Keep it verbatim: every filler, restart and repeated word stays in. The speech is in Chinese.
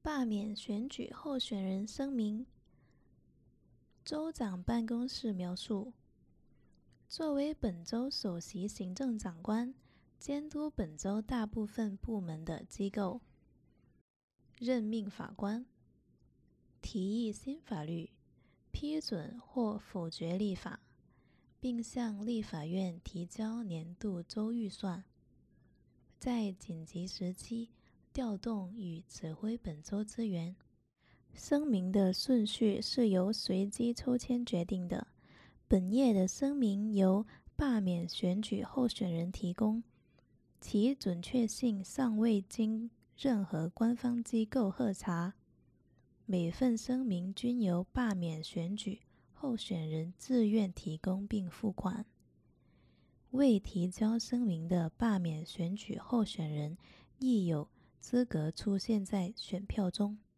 罢免选举候选人声明。州长办公室描述，作为本州首席行政长官，监督本州大部分部门的机构，任命法官，提议新法律，批准或否决立法，并向立法院提交年度州预算，在紧急时期调动与指挥本州资源。声明的顺序是由随机抽签决定的。本页的声明由罢免选举候选人提供，其准确性尚未经任何官方机构核查。每份声明均由罢免选举候选人自愿提供并付款。未提交声明的罢免选举候选人亦有资格出现在选票中。